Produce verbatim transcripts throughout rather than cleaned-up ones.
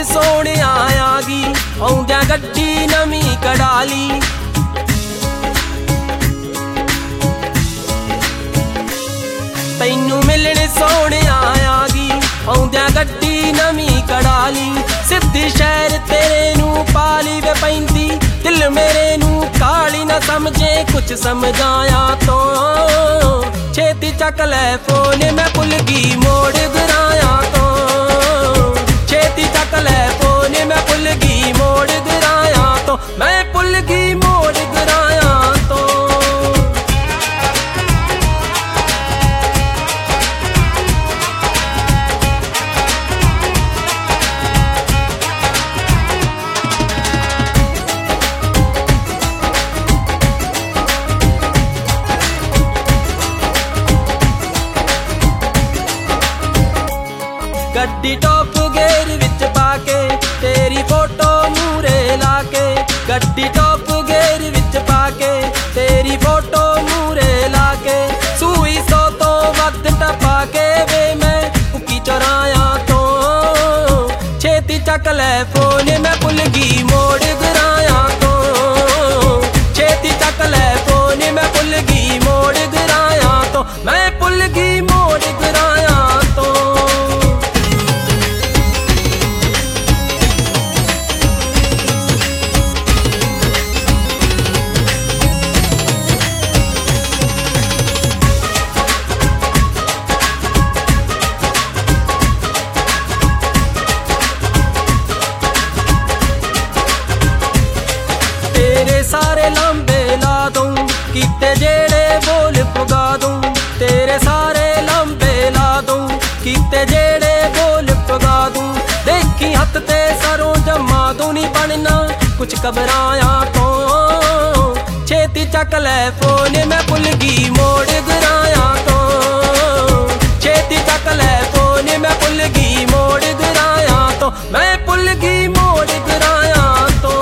मिलन सोने आ गई आउंदियां गड्डी नवी कढ़ा ली। तैनू मिलन सोने आ गई आउंदियां गड्डी नवी कढ़ा ली। सिद्धी शहर तेरे नू पाली वे पैंदी दिल मेरे नू काली ना समझे कुछ समझाया तो छेती चक लै फोन मैं भुल गई मोड़ गिराया तो छेती चक लै फोन मैं भुल गई मोड़ गिराया तो मैं भुल गई मोड़ गिराया तो। गड्डी टॉप गेर विच पाके तेरी फोटो मूरे लाके गड्डी टॉप गेर विच पाके तेरी फोटो मूरे लाके सूई सौ तो वध टपा के वे मैं उकी चुराया तो छेती चक लै फोन मैं भुल गई मोड़ गिराया तो छेती चक लै फोन मैं भुल गई मोड़ गिराया तो मैं भुल गई मोड़ गिराया तो। सारे लांबे ला दूं किते जेड़े बोल पुगा दूं तेरे सारे लांबे ला दूं किते जेड़े बोल पुगा दूं। देखी हथ ते सरों जमा दूं नी बनना कुछ घबराया तो छेती चक लै फोन मैं भुल गई मोड़ गिराया तो छेती चक लै फोन मैं भुल गई मोड़ गिराया तो मैं भुल गई मोड़ गिराया तो।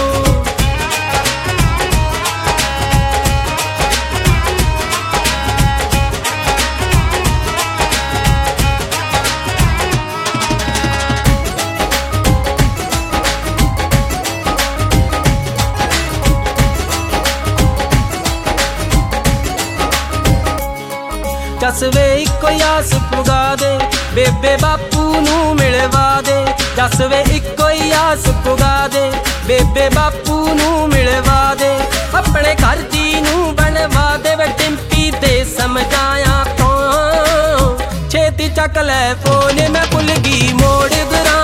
जस वे इको आस पुगा दे बेबे बापू नू मिलवा दे जस वे इको आस पुगा दे बेबे बापू नू मिलवा दे अपने घर दी नू बनवा दे वे टिम्पी दे समझाया तो छेती चक लै फोन मैं भुल गई मोड़ गिरा